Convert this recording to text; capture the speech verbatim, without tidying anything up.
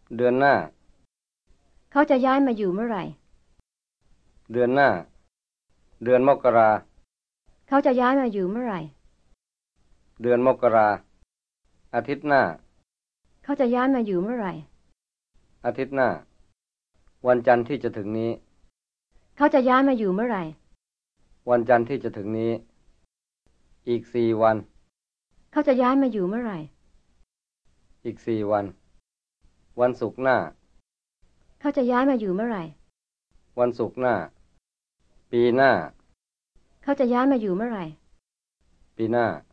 เดือนหน้าเขาจะย้ายมาอยู่เมื่อไหร่เดือนหน้าเดือนมกราเขาจะย้ายมาอยู่เมื่อไหร่เดือนมกราอาทิตย์หน้าเขาจะย้ายมาอยู่เมื่อไหร่อาทิตย์หน้าวันจันทร์ที่จะถึงนี้เขาจะย้ายมาอยู่เมื่อไหร่วันจันทร์ที่จะถึงนี้อีกสี่วันเขาจะย้ายมาอยู่เมื่อไหร่อีกสี่วันวันศุกร์หน้าเขาจะย้ายมาอยู่เมื่อไหร่วันศุกร์หน้าปีหน้าเขาจะย้ายมาอยู่เมื่อไหร่ปีหน้า